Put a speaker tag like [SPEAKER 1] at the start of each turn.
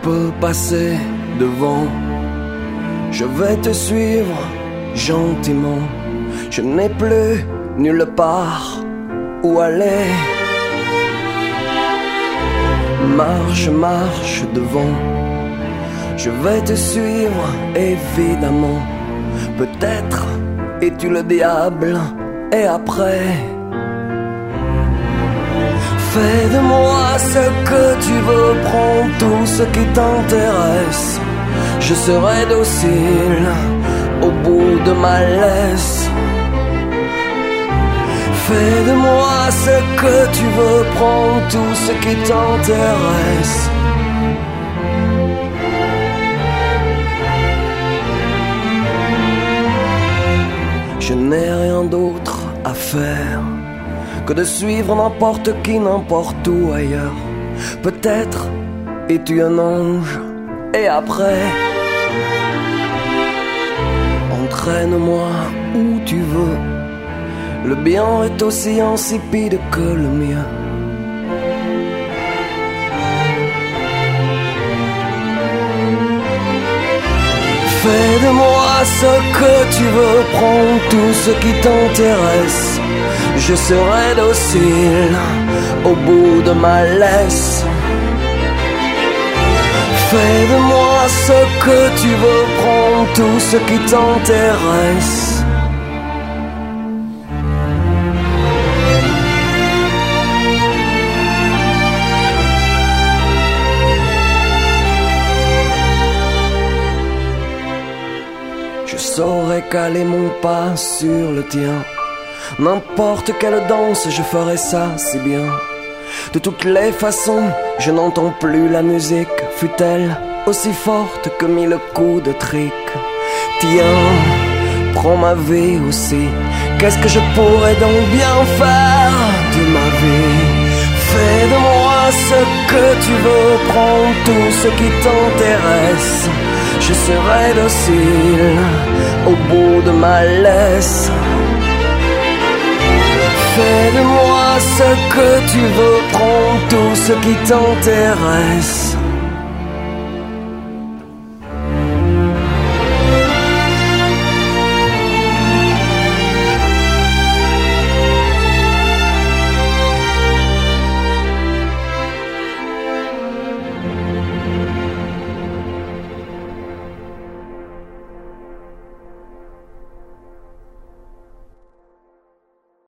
[SPEAKER 1] peux passer devant. Je vais te suivre gentiment. Je n'ai plus nulle part où aller. Marche, marche devant. Je vais te suivre évidemment. Peut-être es-tu le diable et après fais de moi ce que tu veux, prends tout ce qui t'intéresse. Je serai docile au bout de ma laisse. Fais de moi ce que tu veux, prends tout ce qui t'intéresse. Je n'ai rien d'autre à faire que de suivre n'importe qui, n'importe où ailleurs. Peut-être es-tu un ange et après entraîne-moi où tu veux. Le bien est aussi insipide que le mien. Fais de moi ce que tu veux, prends tout ce qui t'intéresse. Je serai docile au bout de ma laisse. Fais de moi ce que tu veux, prends tout ce qui t'intéresse. Je saurais caler mon pas sur le tien. N'importe quelle danse, je ferai ça si bien. De toutes les façons, je n'entends plus la musique, fût-elle aussi forte que mille coups de trick. Tiens, prends ma vie aussi. Qu'est-ce que je pourrais donc bien faire de ma vie? Fais de moi ce que tu veux, prends tout ce qui t'intéresse. Je serai docile au bout de ma laisse. Fais de moi ce que tu veux, prends tout ce qui t'intéresse.